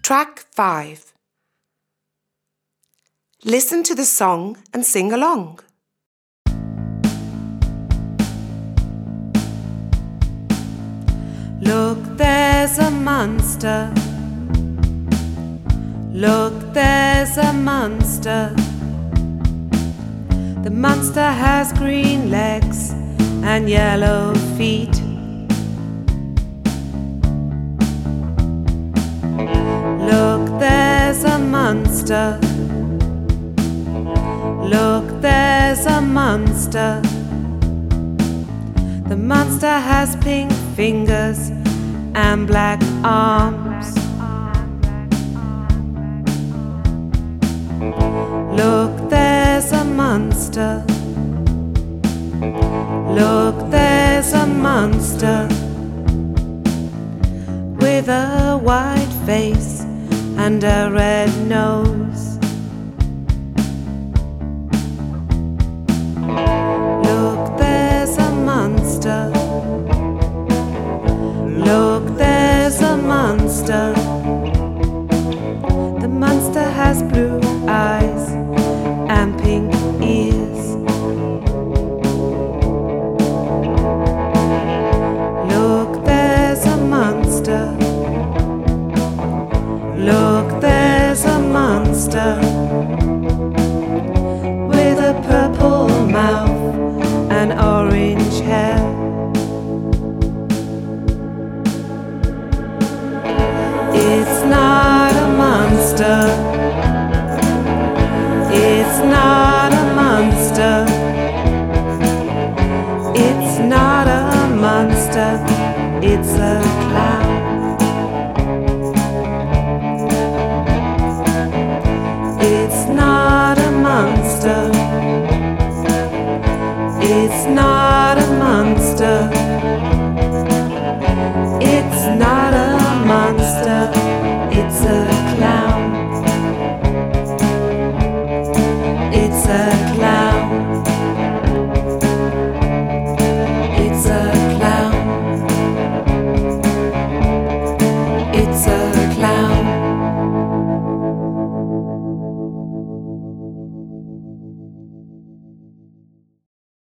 Track 5. Listen to the song and sing along. Look, there's a monster. Look, there's a monster. The monster has green legs and yellow feet. Look, there's a monster. Look, there's a monster. The monster has pink fingers and black arms. Look, there's a monster. Look, there's a monster with a white face and a red nose. Look, there's a monster.